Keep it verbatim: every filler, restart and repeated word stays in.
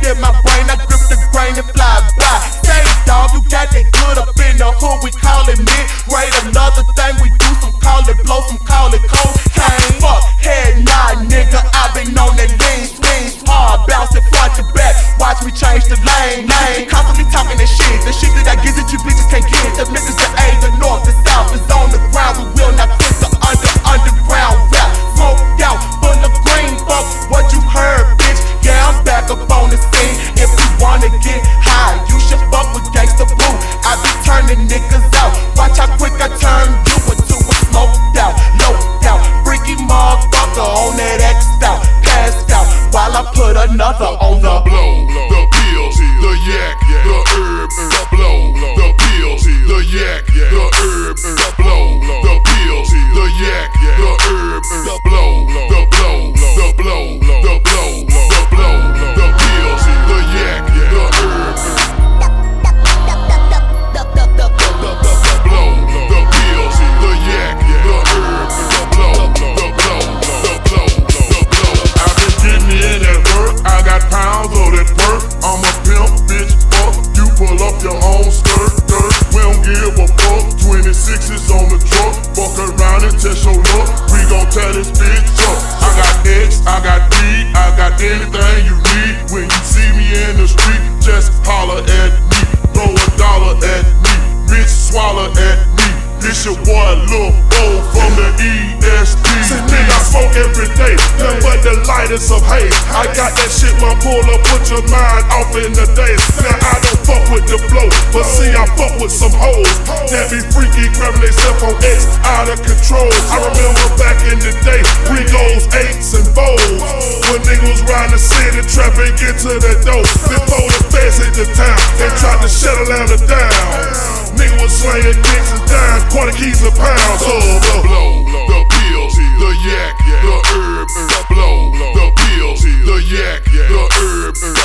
in my brain, I grip the grain and fly by. Say dog, you got that good up in the hood, we call it mid-grade. Another thing we do, some call it blow, some call it cocaine. Fuck, head nod, nigga, I been on that lean, swing, hard, bounce it front to back. Watch me change the lane, lane. Constantly talking that shit, the shit that I give that you bitches can't get. The niggas the A, the north, the south is on the ground. We will not quit the under, underground rap. Smoked out, full of green, fuck what you heard, bitch. Yeah, I'm back up on the scene. If you wanna get high, you should fuck with Gangsta Boo. I be turning niggas out. Watch how quick I turn you into a smoked out, low out, freaky motherfucker on that X out, passed out while I put another on the blow. The pills, the yak, the herb, the blow. The pills, the yak, the herb, the blow. The pills, the yak, the herb, the blow. The blow, the blow, the blow, the blow. The pills, the yak, the herb, the blow. The pills, the yak, the herb, the blow. The blow, the blow, the blow. I've been getting in that work. I got pounds of that perk. I'm a pimp, bitch, fuck. You pull up your own skirt, skirt. We don't give a fuck. twenty-sixes on the truck. Fuck around and test your luck. We gon' tear this bitch up. I got X, I got D, I got anything you need. When you see me in the street, just holler at me. Throw a dollar at me, bitch, swallow at me. This your boy Lil Bo from the E S T. See, nigga, I smoke every day, nothing but the lightest of haze. I got that shit, my pull up, put your mind off in the days. Now I don't fuck with the flow, but see I fuck with some hoes that be freaky, grabbing themselves on X, out of control. I remember back in the day, we goes eights and fours, when niggas round the city trapping, get to the door. Before the feds hit the town, they tried to shut Atlanta down. Nigga was slaying dicks and dying, quarter keys a pound. So the blow, the pills, the yak, the herb, the blow, the pills, the yak, the herb.